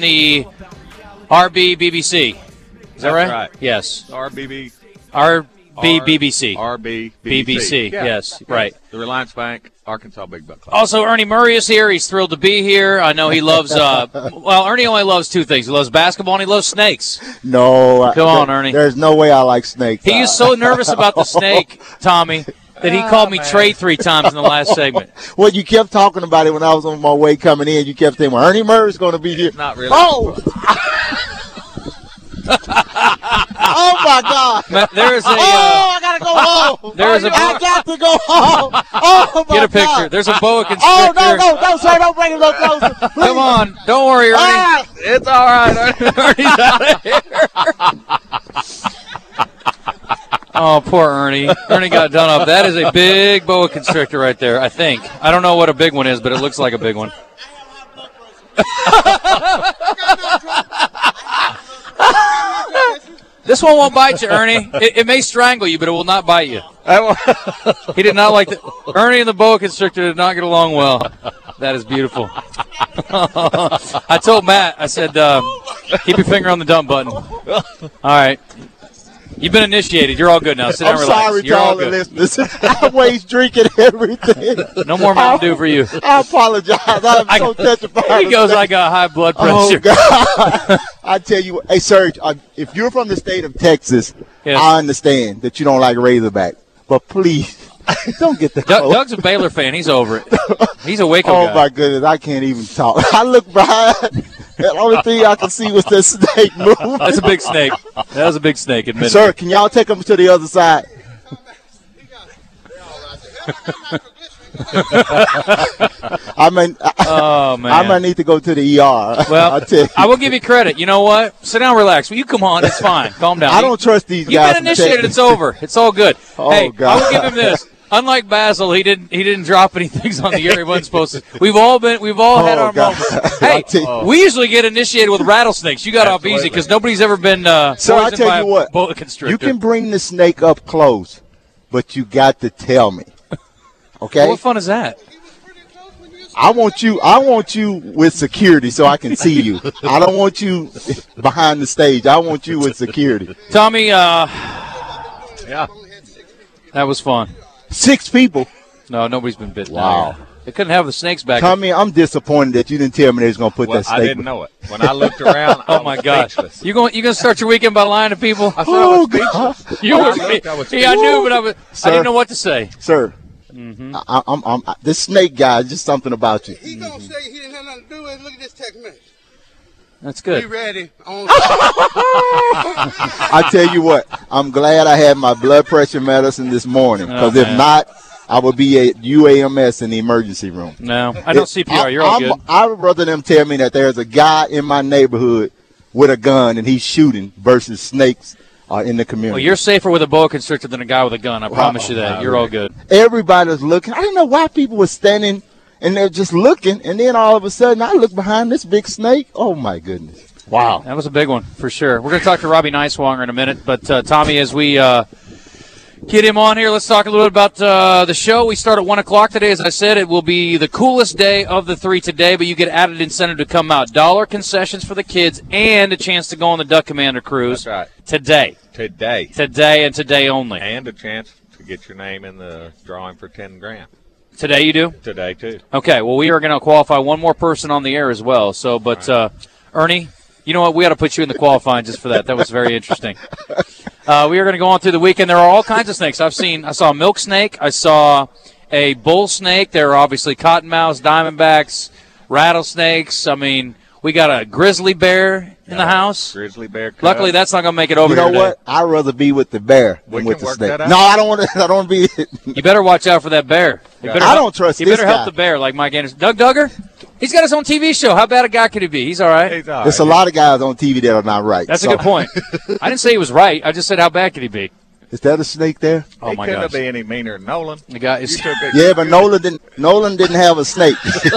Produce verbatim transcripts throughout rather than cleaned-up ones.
the R B B B C. Is that That's right? right. Yes. R B B. R B B B C. R B B B B C, Yeah. yes, Yeah. right. The Reliance Bank, Arkansas Big Buck Club. Also, Ernie Murray is here. He's thrilled to be here. I know he loves, uh, well, Ernie only loves two things. He loves basketball and he loves snakes. No. Come I, on, there, Ernie. There's no way I like snakes. He is so nervous about the snake, Tommy, that he called me Trey three times in the last segment. Well, you kept talking about it when I was on my way coming in. You kept saying, well, Ernie Murray's going to be here. Not really. Oh! Oh, my God. Ma- There is a. Oh, Uh, I got to go home. There is a- I got to go home. Oh, my get a picture. God. There's a boa Oh, constrictor. no, no, no, sir. Don't bring it no closer. Please. Come on. Don't worry, Ernie. Ah. It's all right. Ernie's out of here. Oh, poor Ernie. Ernie got done up. That is a big boa constrictor right there, I think. I don't know what a big one is, but it looks like a big one. This one won't bite you, Ernie. It, it may strangle you, but it will not bite you. He did not like the Ernie and the boa constrictor did not get along well. That is beautiful. I told Matt, I said, um, keep your finger on the dump button. All right. You've been initiated. You're all good now. Sit down I'm and relax. sorry You're to all all the good. listeners. I waste drinking everything. No more Mountain Dew for you. I apologize. I'm I- so petrified. He goes, I got high blood Oh, pressure. God. I tell you, what- hey, Serge, uh, if you're from the state of Texas, Yes. I understand that you don't like Razorback. But please, don't get the Doug, cold. Doug's a Baylor fan. He's over it. He's a Waco Oh, guy. my goodness. I can't even talk. I look behind. The only thing I can see was the snake move. That's a big snake. That was a big snake, admit Sir, it. can y'all take him to the other side? I mean, I, Oh, man. I might need to go to the E R. Well, I'll tell you. I will give you credit. You know what? Sit down, relax. Will you come on? It's fine. Calm down. I don't trust these You've guys. been initiated. from It's over. It's all good. Oh, hey, God. I will give him this. Unlike Basil, he didn't he didn't drop any things on the air he wasn't supposed to. We've all been we've all had Oh, our God. moments. I'll Hey, tell you. we usually get initiated with rattlesnakes. You got off easy Absolutely. because nobody's ever been uh, So I poisoned tell by you a what, boa constrictor. you can bring the snake up close, but you got to tell me. Okay? What fun is that? I want you I want you with security so I can see you. I don't want you behind the stage. I want you with security. Tommy, uh, Yeah. that was fun. Six people. No, nobody's been bitten. Wow. out here. They couldn't have the snakes back. Tommy, I'm disappointed that you didn't tell me they was going to put Well, that snake. I didn't know it. When I looked around, I Oh my was gosh! speechless. You going? You gonna start your weekend by lying to people? I said I Oh, was speechless. You When I were. looked, I was Yeah, I knew, but I was. I Sir. didn't know what to say. Sir, Mm-hmm. I, I'm, I'm, I, this snake guy is just something about you. He gonna say he didn't have nothing to do with it. Look at this text message. That's Be good. ready. On I tell you what, I'm glad I had my blood pressure medicine this morning because Oh, if man. not, I would be at U A M S in the emergency room. No, I know It- C P R. You're all I'm- good. I would rather them tell me that there's a guy in my neighborhood with a gun and he's shooting versus snakes uh, in the community. Well, you're safer with a boa constrictor than a guy with a gun. I promise you that. wow. You're all good. Everybody's looking. I didn't know why people were standing and they're just looking, and then all of a sudden I look behind this big snake. Oh my goodness! Wow. That was a big one for sure. We're going to talk to Robbie Neiswanger in a minute, but uh, Tommy, as we uh, get him on here, let's talk a little bit about uh, the show. We start at one o'clock today. As I said, it will be the coolest day of the three today, but you get added incentive to come out. Dollar concessions for the kids and a chance to go on the Duck Commander cruise That's right. today. Today. Today and today only. And a chance to get your name in the drawing for ten grand. Today you do? Today, too. Okay, well, we are going to qualify one more person on the air as well. So, but uh, Ernie, you know what? We ought to put you in the qualifying just for that. That was very interesting. Uh, we are going to go on through the weekend. There are all kinds of snakes. I've seen. I saw a milk snake. I saw a bull snake. There are obviously cottonmouths, diamondbacks, rattlesnakes. I mean, we got a grizzly bear in the house. Grizzly bear cub. Luckily, that's not going to make it over You know here today. what? I'd rather be with the bear than We with can the work snake. that out. No, I don't want to. I don't want to be. You better watch out for that bear. You Yeah. better I help- don't trust You this better help guy. the bear like Mike Anderson. Doug Duggar? He's got his own T V show. How bad a guy could he be? He's all right. He's all There's right. a lot of guys on T V that are not right. That's so- a good point. I didn't say he was right. I just said how bad could he be? Is that a snake there? Oh, He my couldn't gosh. be any meaner than Nolan. The guy is. You took it. Yeah, but Nolan didn't. Nolan didn't have a snake.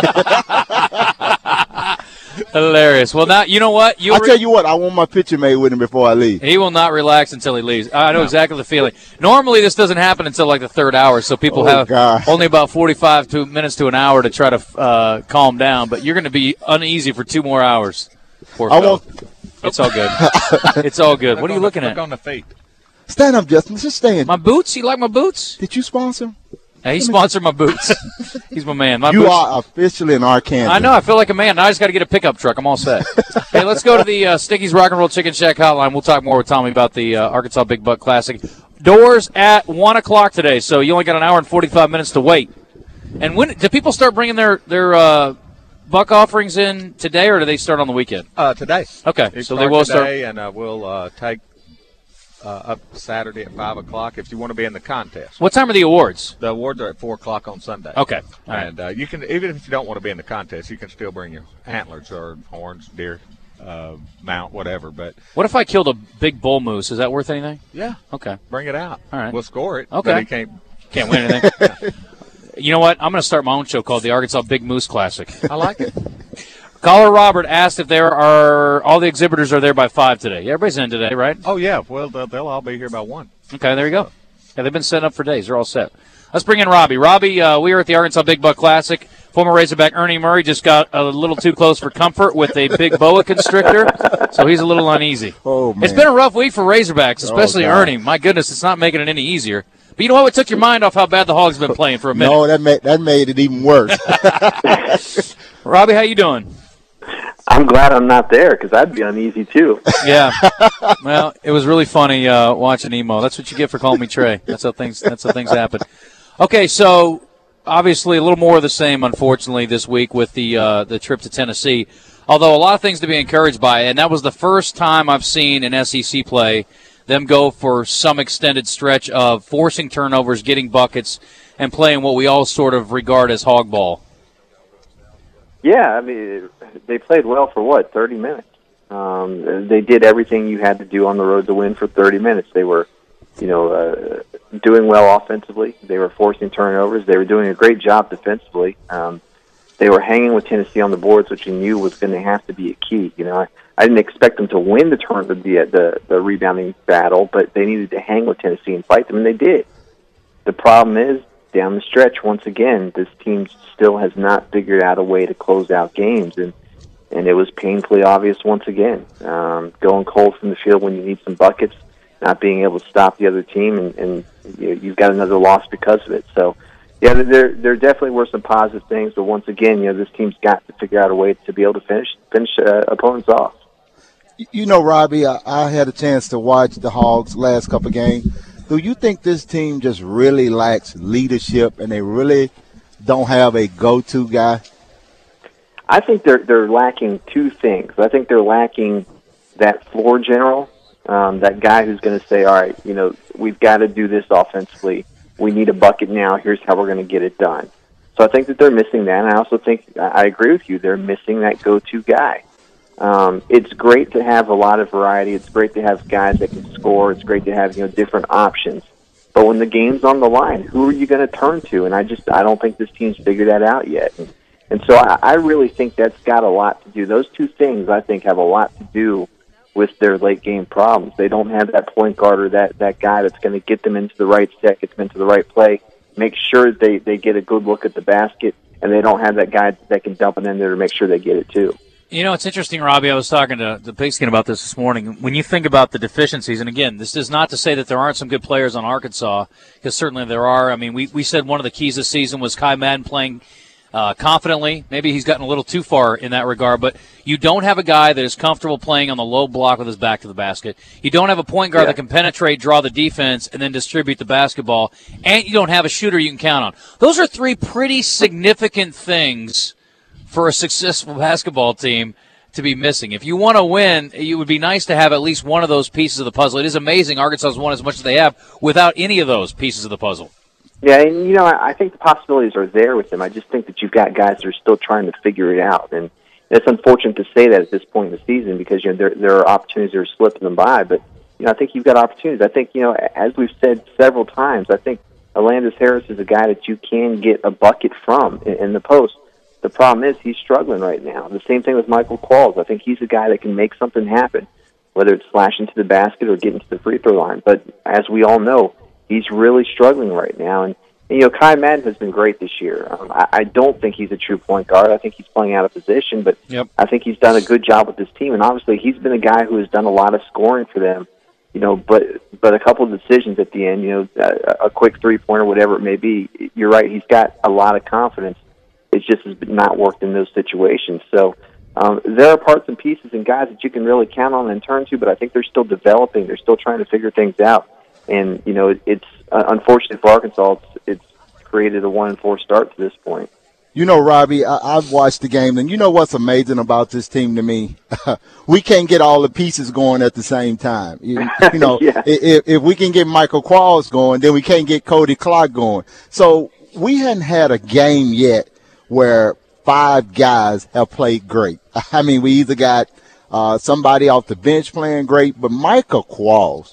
Hilarious. Well, now you know what you. I tell you what, I want my picture made with him before I leave. he will not relax until he leaves. I know exactly the feeling. Normally, this doesn't happen until like the third hour, so people Oh, have God. only about forty-five to minutes to an hour to try to uh, calm down. But you're going to be uneasy for two more hours. Poor I fellow. want. It's all good. It's all good. What are you on looking the, at? Look on the feet. Stand up, Justin. Just stand. My boots? You like my boots? Did you sponsor? Hey, he sponsored my boots. He's my man. My you boots. are officially in Arkansas. I know. I feel like a man. Now I just got to get a pickup truck. I'm all set. Hey, let's go to the uh, Sticky's Rock and Roll Chicken Shack hotline. We'll talk more with Tommy about the uh, Arkansas Big Buck Classic. Doors at one o'clock today, so you only got an hour and forty-five minutes to wait. And when do people start bringing their, their uh, buck offerings in today, or do they start on the weekend? Uh, today. Okay, They so they will start. today, and uh, we'll uh, take uh, up Saturday at five o'clock if you want to be in the contest. What time are the awards? The awards are at four o'clock on Sunday. Okay. All right. And uh, you can, even if you don't want to be in the contest, you can still bring your antlers or horns, deer, uh, mount, whatever. But What if I killed a big bull moose? Is that worth anything? yeah, Okay. bring it out. All right. We'll score it. Okay. But he can't. Can't win anything. You know what? I'm going to start my own show called the Arkansas Big Moose Classic. I like it. Caller Robert asked if there are all the exhibitors are there by five today. Yeah, everybody's in today, right? Oh yeah. Well, they'll, they'll all be here by one. Okay, there you go. Yeah, they've been setting up for days. They're all set. Let's bring in Robbie. Robbie, uh, we are at the Arkansas Big Buck Classic. Former Razorback Ernie Murray just got a little too close for comfort with a big boa constrictor, so he's a little uneasy. Oh, man. It's been a rough week for Razorbacks, especially Oh, God. Ernie. My goodness, it's not making it any easier. But you know what? It took your mind off how bad the Hogs have been playing for a minute. No, that made that made it even worse. Robbie, how you doing? I'm glad I'm not there because I'd be uneasy too. Yeah. Well, it was really funny uh, watching Emo. That's what you get for calling me Trey. That's how things. That's how things happen. Okay, so obviously a little more of the same, unfortunately, this week with the uh, the trip to Tennessee. Although a lot of things to be encouraged by, and that was the first time I've seen in S E C play them go for some extended stretch of forcing turnovers, getting buckets, and playing what we all sort of regard as hog ball. Yeah, I mean, they played well for what, thirty minutes. Um, they did everything you had to do on the road to win for thirty minutes. They were, you know, uh, doing well offensively. They were forcing turnovers. They were doing a great job defensively. Um, they were hanging with Tennessee on the boards, which you knew was going to have to be a key. You know, I, I didn't expect them to win the turn of the, the the rebounding battle, but they needed to hang with Tennessee and fight them, and they did. The problem is, down the stretch, once again, this team still has not figured out a way to close out games, and and it was painfully obvious once again. Um, going cold from the field when you need some buckets, not being able to stop the other team, and, and you know, you've got another loss because of it. So, yeah, there there definitely were some positive things, but once again, you know, this team's got to figure out a way to be able to finish finish uh, opponents off. You know, Robbie, I, I had a chance to watch the Hogs last couple of games. Do you think this team just really lacks leadership and they really don't have a go-to guy? I think they're they're lacking two things. I think they're lacking that floor general, um, that guy who's going to say, all right, you know, we've got to do this offensively. We need a bucket now. Here's how we're going to get it done. So I think that they're missing that. And I also think, I agree with you, they're missing that go-to guy. Um, it's great to have a lot of variety. It's great to have guys that can score. It's great to have, you know, different options. But when the game's on the line, who are you going to turn to? And I just, I don't think this team's figured that out yet. And, and so I, I really think that's got a lot to do. Those two things, I think, have a lot to do with their late game problems. They don't have that point guard or that, that guy that's going to get them into the right set, get them into the right play, make sure they, they get a good look at the basket, and they don't have that guy that can dump it in there to make sure they get it too. You know, it's interesting, Robbie. I was talking to the Pigskin about this this morning. When you think about the deficiencies, and again, this is not to say that there aren't some good players on Arkansas, because certainly there are. I mean, we, we said one of the keys this season was Kai Madden playing uh, confidently. Maybe he's gotten a little too far in that regard, but you don't have a guy that is comfortable playing on the low block with his back to the basket. You don't have a point guard Yeah. that can penetrate, draw the defense, and then distribute the basketball, and you don't have a shooter you can count on. Those are three pretty significant things for a successful basketball team to be missing. If you want to win, it would be nice to have at least one of those pieces of the puzzle. It is amazing Arkansas has won as much as they have without any of those pieces of the puzzle. Yeah, and, you know, I, I think the possibilities are there with them. I just think that you've got guys that are still trying to figure it out. And it's unfortunate to say that at this point in the season because, you know, there, there are opportunities that are slipping them by. But, you know, I think you've got opportunities. I think, you know, as we've said several times, I think Alandis Harris is a guy that you can get a bucket from in, in the post. The problem is he's struggling right now. The same thing with Michael Qualls. I think he's a guy that can make something happen, whether it's slashing to the basket or getting to the free throw line. But as we all know, he's really struggling right now. And And, you know, Kai Madden has been great this year. Um, I, I don't think he's a true point guard. I think he's playing out of position, but Yep. I think he's done a good job with this team. And obviously, he's been a guy who has done a lot of scoring for them. You know, but but a couple of decisions at the end. You know, a, a quick three pointer, whatever it may be. You're right. He's got a lot of confidence. It just has not worked in those situations. So um, there are parts and pieces and guys that you can really count on and turn to. But I think they're still developing. They're still trying to figure things out. And you know, it, it's uh, unfortunate for Arkansas. It's, it's created a one and four start to this point. You know, Robbie, I, I've watched the game, and you know what's amazing about this team to me? We can't get all the pieces going at the same time. You, you know, yeah. if, if we can get Michael Qualls going, then we can't get Cody Clark going. So we hadn't had a game yet where five guys have played great. I mean, we either got uh, somebody off the bench playing great, but Michael Qualls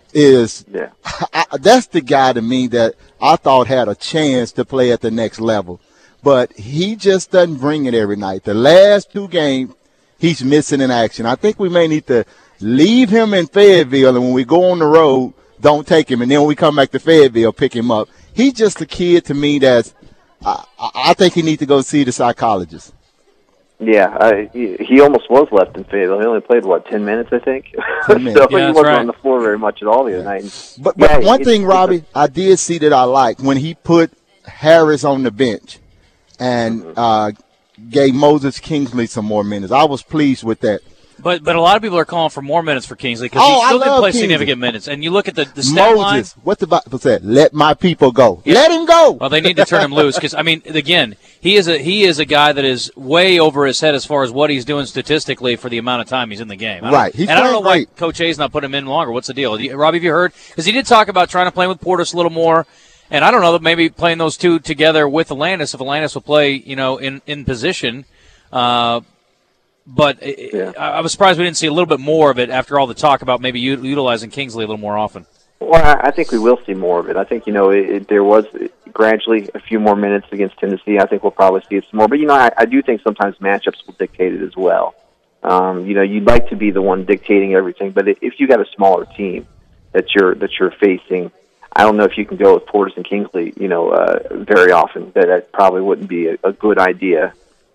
is yeah. I, that's the guy to me that I thought had a chance to play at the next level. But he just doesn't bring it every night. The last two games, he's missing in action. I think we may need to leave him in Fayetteville, and when we go on the road, don't take him. And then when we come back to Fayetteville, pick him up. He's just a kid to me that's I, I think he needs to go see the psychologist. Yeah, I, he, he almost was left in Fayetteville. He only played, what, ten minutes, I think? ten minutes. so Yeah, he that's wasn't right. on the floor very much at all the other night. But, but Yeah, one it's- thing, it's a- Robbie, I did see that I liked when he put Harris on the bench and uh, gave Moses Kingsley some more minutes. I was pleased with that. But but a lot of people are calling for more minutes for Kingsley because Oh, he still I didn't love play Kingsley. significant minutes. And you look at the, the stat line. Moses, what the Bible said? Let my people go. Yeah. Let him go. Well, they need to turn him loose because I mean, again, he is a he is a guy that is way over his head as far as what he's doing statistically for the amount of time he's in the game. I don't- Right. He's and I don't know playing why Coach A's not putting him in longer. What's the deal, you- Robbie? Have you heard? Because he did talk about trying to play with Portis a little more, and I don't know that maybe playing those two together with Atlantis if Atlantis will play, you know, in in position. Uh, But Yeah. I, I was surprised we didn't see a little bit more of it after all the talk about maybe u- utilizing Kingsley a little more often. Well, I I think we will see more of it. I think, you know, it, it, there was gradually a few more minutes against Tennessee. I think we'll probably see it some more. But, you know, I, I do think sometimes matchups will dictate it as well. Um, you know, you'd like to be the one dictating everything, but if you got a smaller team that you're that you're facing, I don't know if you can go with Portis and Kingsley, you know, uh, very often. That, that probably wouldn't be a, a good idea.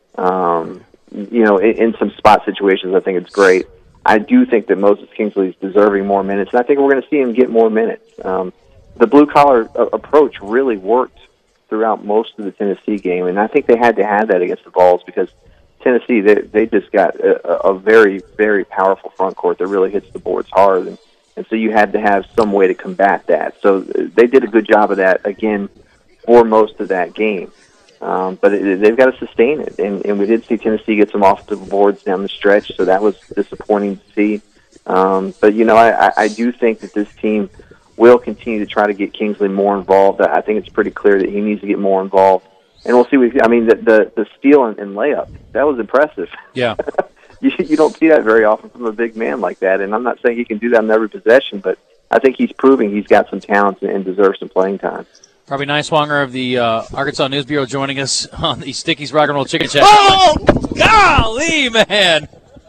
Um, you know, in, in some spot situations, I think it's great. I do think that Moses Kingsley is deserving more minutes, and I think we're going to see him get more minutes. Um, the blue-collar uh, approach really worked throughout most of the Tennessee game, and I think they had to have that against the Vols because Tennessee, they, they just got a, a very, very powerful front court that really hits the boards hard, and, and so you had to have some way to combat that. So they did a good job of that, again, for most of that game. Um, but it, they've got to sustain it, and, and we did see Tennessee get some off the boards down the stretch, so that was disappointing to see. Um, but, you know, I, I do think that this team will continue to try to get Kingsley more involved. I think it's pretty clear that he needs to get more involved. And we'll see. What, I mean, the, the, the steal and, and layup, that was impressive. Yeah. you, you don't see that very often from a big man like that, and I'm not saying he can do that in every possession, but I think he's proving he's got some talent and, and deserves some playing time. Robbie Neiswanger of the uh, Arkansas News Bureau joining us on the Sticky's Rock and Roll Chicken Chat. Oh, golly, man!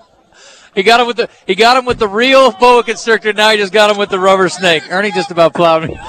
He got him with the he got him with the real boa constrictor. Now he just got him with the rubber snake. Ernie just about plowed me.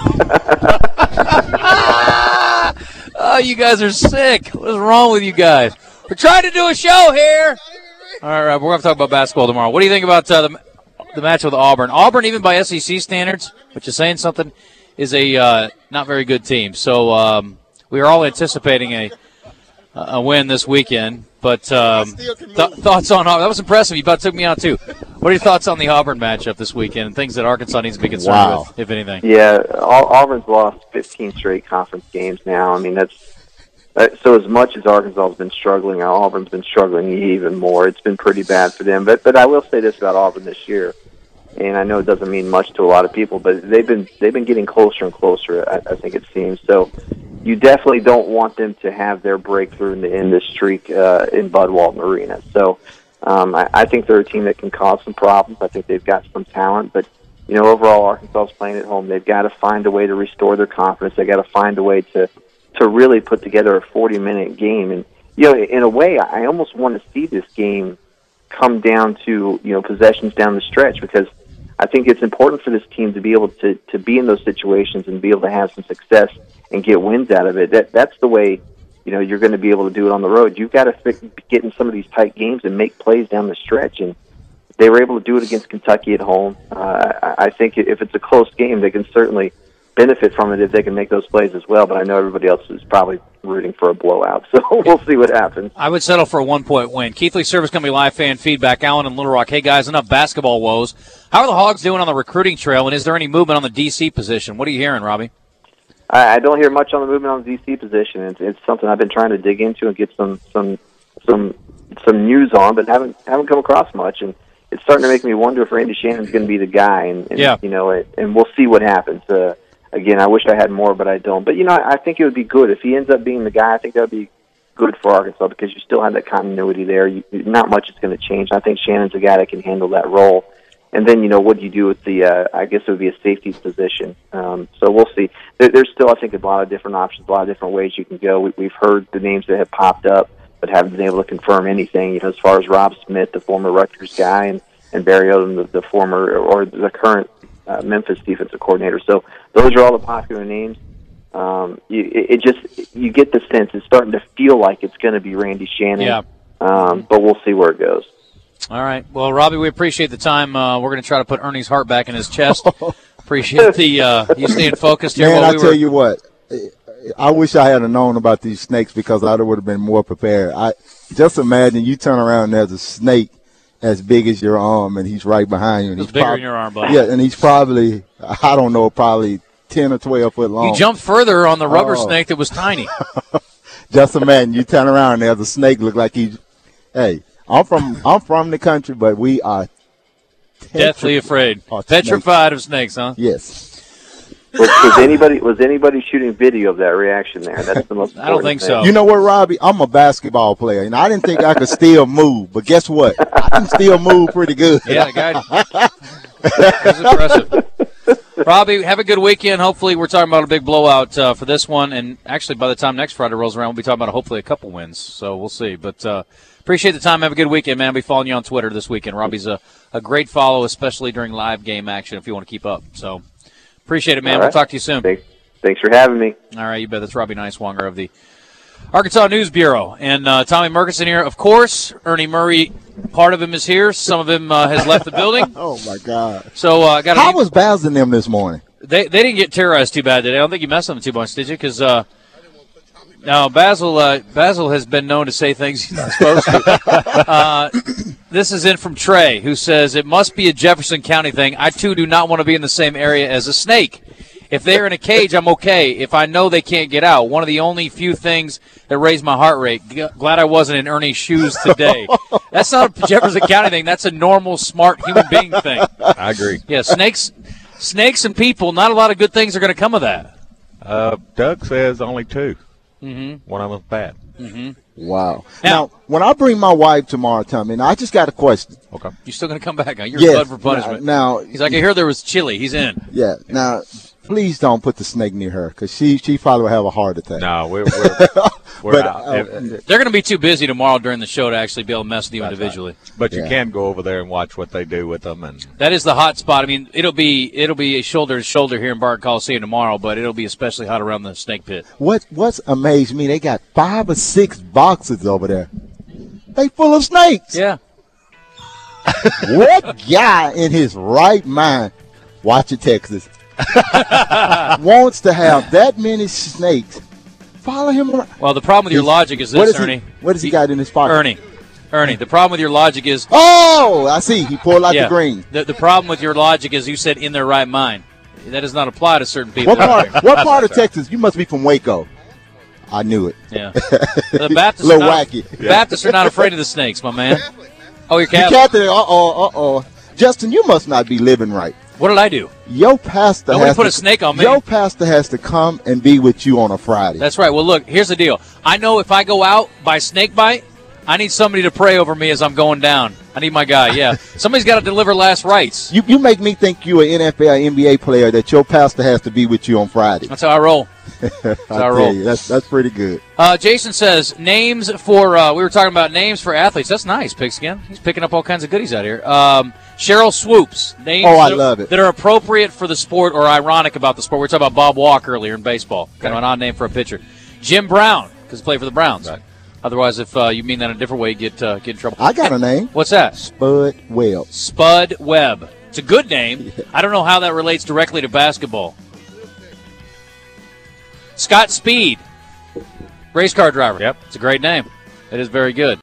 Oh, you guys are sick. What is wrong with you guys? We're trying to do a show here. All right, we're going to talk about basketball tomorrow. What do you think about uh, the the match with Auburn? Auburn, even by S E C standards, which is saying something, is a uh, not very good team. So um, we are all anticipating a a win this weekend. But um, th- thoughts on Auburn? That was impressive. You about took me out, too. What are your thoughts on the Auburn matchup this weekend and things that Arkansas needs to be concerned Wow. with, if anything? Yeah, Au- Auburn's lost fifteen straight conference games now. I mean, that's uh, so as much as Arkansas has been struggling, Auburn's been struggling even more. It's been pretty bad for them. But but I will say this about Auburn this year, and I know it doesn't mean much to a lot of people, but they've been they've been getting closer and closer. I, I think it seems so. You definitely don't want them to have their breakthrough in the end this streak uh, in Bud Walton Arena. So um, I, I think they're a team that can cause some problems. I think they've got some talent, but you know, overall, Arkansas is playing at home. They've got to find a way to restore their confidence. They've got to find a way to to really put together a forty-minute game. And you know, in a way, I almost want to see this game come down to you know possessions down the stretch because I think it's important for this team to be able to to be in those situations and be able to have some success and get wins out of it. That that's the way, you know, you're going to be able to do it on the road. You've got to fit, get in some of these tight games and make plays down the stretch. And they were able to do it against Kentucky at home. Uh, I, I think if it's a close game, they can certainly benefit from it if they can make those plays as well. But I know everybody else is probably rooting for a blowout, so we'll see what happens. I would settle for a one-point win. Keithley Service Company Live fan feedback. Allen and Little Rock. Hey, guys, enough basketball woes. How are the Hogs doing on the recruiting trail, and is there any movement on the D C position? What are you hearing, Robbie? I, I don't hear much on the movement on the D C position. It's, it's something I've been trying to dig into and get some some some some news on, but haven't haven't come across much. And it's starting to make me wonder if Randy Shannon's going to be the guy. And, and yeah. you know, it, and we'll see what happens. Uh, Again, I wish I had more, but I don't. But, you know, I, I think it would be good. If he ends up being the guy, I think that would be good for Arkansas because you still have that continuity there. You, not much is going to change. I think Shannon's a guy that can handle that role. And then, you know, what do you do with the, uh, I guess it would be a safety position. Um, so we'll see. There, there's still, I think, a lot of different options, a lot of different ways you can go. We, we've heard the names that have popped up but haven't been able to confirm anything, you know, as far as Rob Smith, the former Rutgers guy, and, and Barry Odom, the, the former or the current Uh, Memphis defensive coordinator. So those are all the popular names. Um, you, it, it just you get the sense it's starting to feel like it's going to be Randy Shannon. Yeah. Um, but we'll see where it goes. All right. Well, Robbie, we appreciate the time. Uh, we're going to try to put Ernie's heart back in his chest. Appreciate the uh, you staying focused here. Man, while I we tell were... you what, I wish I had known about these snakes because I would have been more prepared. I just imagine you turn around and there's a snake as big as your arm, and he's right behind you. And It's he's bigger prob- than your arm, buddy. Yeah, and he's probably, I don't know, probably ten or twelve foot long. You jumped further on the rubber Oh. snake that was tiny. Just imagine you turn around and there's a snake look like he's. Hey, I'm from I'm from the country, but we are Deathly afraid. Oh, Petrified of snakes, huh? Yes. Was, was anybody was anybody shooting video of that reaction there? That's the most. I don't think important so. thing. You know what, Robbie? I'm a basketball player, and I didn't think I could still move. But guess what? I can still move pretty good. Yeah, the guy. That's impressive. Robbie, have a good weekend. Hopefully, we're talking about a big blowout uh, for this one. And actually, by the time next Friday rolls around, we'll be talking about hopefully a couple wins. So we'll see. But uh, appreciate the time. Have a good weekend, man. I'll be following you on Twitter this weekend. Robbie's a, a great follow, especially during live game action if you want to keep up. So appreciate it, man. All We'll right. talk to you soon. Thanks, thanks for having me. All right, you bet. That's Robbie Niswanger of the Arkansas News Bureau. And uh, Tommy Murkison here. Of course, Ernie Murray, part of him is here. Some of him uh, has left the building. Oh my God! So uh, got How was Baz and them this morning? They they didn't get terrorized too bad today. I don't think you messed with them too much, did you? Because uh, no, Basil uh, Basil has been known to say things he's not supposed to. uh, this is in from Trey, who says, it must be a Jefferson County thing. I, too, do not want to be in the same area as a snake. If they're in a cage, I'm okay. If I know they can't get out, one of the only few things that raised my heart rate. G- glad I wasn't in Ernie's shoes today. That's not a Jefferson County thing. That's a normal, smart human being thing. I agree. Yeah, snakes, snakes and people, not a lot of good things are going to come of that. Uh, Doug says only two. Mm-hmm. One of them's bad. Mm-hmm. Wow. Now- Now, when I bring my wife tomorrow, Tommy, and I just got a question. Okay. You're still going to come back. Huh? You're Yes. blood for punishment. Now, He's like, I hear there was chili. He's in. yeah. Now, please don't put the snake near her because she she probably will have a heart attack. No, we're we're, we're But, out. uh, If- if- They're going to be too busy tomorrow during the show to actually be able to mess with you That's individually. but you Yeah. can go over there and watch what they do with them, and That is the hot spot. I mean, it'll be it'll be a shoulder to shoulder here in Barton Coliseum tomorrow, but it'll be especially hot around the snake pit. What What's amazed me? They got five or six boxes over there. They full of snakes. Yeah. What guy in his right mind, watch it, Texas, wants to have that many snakes follow him around? Well, the problem with your logic is What this, is Ernie. he, what does he got in his pocket? Ernie, Ernie. The problem with your logic is Oh, I see. He pulled out yeah. the green. The, the problem with your logic is you said in their right mind. That does not apply to certain people. What part? What part of Texas? You must be from Waco. I knew it. Yeah. The Baptists, Little are not, wacky. the Baptists are not afraid of the snakes, my man. Oh, you're You Catholic. Catholic? Uh oh, uh oh. Justin, you must not be living right. What did I do? Your pastor Nobody has put to, a snake on me. Your pastor has to come and be with you on a Friday. That's right. Well, look, here's the deal. I know if I go out by snake bite, I need somebody to pray over me as I'm going down. I need my guy, yeah. Somebody's got to deliver last rites. You you make me think you an N F L, N B A player that your pastor has to be with you on Friday. That's how I roll. That's I how I tell roll. you, that's that's pretty good. Uh, Jason says, names for, uh, we were talking about names for athletes. That's nice, Pigskin. He's picking up all kinds of goodies out here. Um, Cheryl Swoops. Names Oh, I that, love it. that are appropriate for the sport or ironic about the sport. We were talking about Bob Walker earlier in baseball. Kind of an odd name for a pitcher. Jim Brown, because he played for the Browns. Right. Otherwise, if uh, you mean that in a different way, you get, uh, get in trouble. I got a name. What's that? Spud Webb. Spud Webb. It's a good name. I don't know how that relates directly to basketball. Scott Speed, race car driver. Yep. It's a great name. It is very good.